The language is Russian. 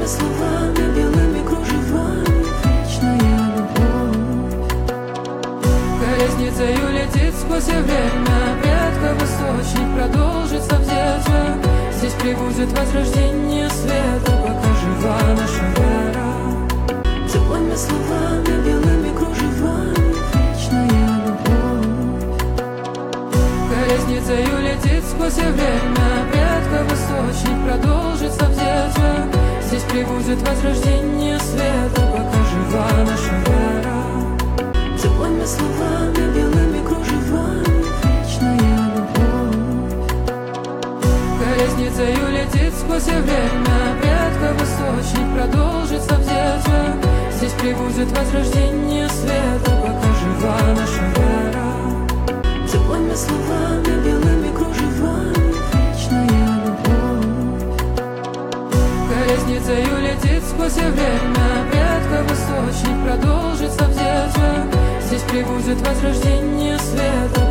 Теплыми словами, белыми кружевами, вечная любовь. Колесницею летит сквозь время, предков источник продолжится в детстве. Здесь прибудет возрождение света, пока жива наша вера. Теплыми словами, белыми кружевами, вечная любовь. Колесницею летит сквозь время, предков источник продолжится в детстве. Здесь прибудет возрождение света, пока жива наша вера. Теплыми словами, белыми кружевами, вечная любовь. Колесницею летит сквозь время, предков источник продолжится в детстве. Здесь прибудет возрождение света, пока жива наша вера. Теплыми словами, белыми кружевами, вечная любовь. Колесницею летит сквозь время, предков источник продолжится в детстве. Здесь прибудет возрождение света,